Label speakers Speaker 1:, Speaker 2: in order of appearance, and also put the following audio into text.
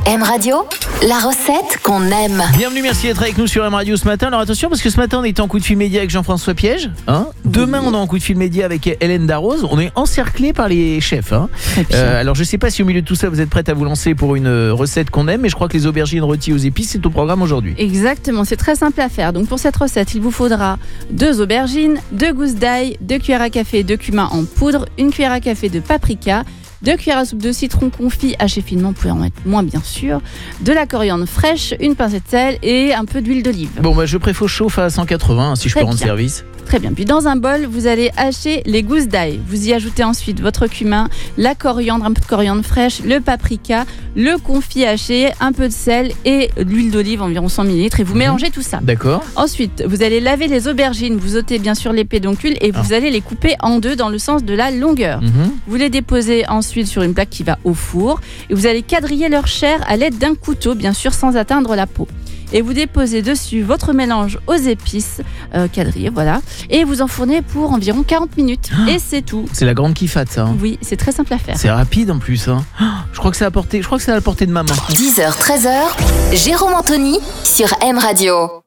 Speaker 1: M Radio, la recette qu'on aime.
Speaker 2: Bienvenue, merci d'être avec nous sur M Radio ce matin. Alors attention, parce que ce matin on est en coup de fil média avec Jean-François Piège, hein. Demain on est en coup de fil média avec Hélène Darroze. On est encerclé par les chefs, hein. Alors je sais pas si au milieu de tout ça vous êtes prête à vous lancer pour une recette qu'on aime, mais je crois que les aubergines rôties aux épices c'est au programme aujourd'hui.
Speaker 3: Exactement, c'est très simple à faire. Donc pour cette recette, il vous faudra 2 aubergines, 2 gousses d'ail, 2 cuillères à café de cumin en poudre, 1 cuillère à café de paprika, 2 cuillères à soupe de citron confit haché finement, vous pouvez en mettre moins bien sûr, de la coriandre fraîche, une pincée de sel et un peu d'huile d'olive.
Speaker 2: Bon bah je préchauffe à 180 si je peux rendre service.
Speaker 3: Très bien, puis dans un bol, vous allez hacher les gousses d'ail. Vous y ajoutez ensuite votre cumin, la coriandre, un peu de coriandre fraîche, le paprika, le confit haché, un peu de sel et de l'huile d'olive, environ 100 ml, et vous mélangez tout ça.
Speaker 2: D'accord.
Speaker 3: Ensuite, vous allez laver les aubergines, vous ôtez bien sûr les pédoncules et vous allez les couper en deux dans le sens de la longueur. Vous les déposez ensuite sur une plaque qui va au four et vous allez quadriller leur chair à l'aide d'un couteau, bien sûr sans atteindre la peau. Et vous déposez dessus votre mélange aux épices quadrillé, voilà, et vous enfournez pour environ 40 minutes. Et c'est tout.
Speaker 2: C'est la grande kiffade ça, hein.
Speaker 3: Oui, c'est très simple à faire.
Speaker 2: C'est rapide en plus, hein. Je crois que c'est à la portée de ma main.
Speaker 1: 10h, 13h, Jérôme Anthony sur M Radio.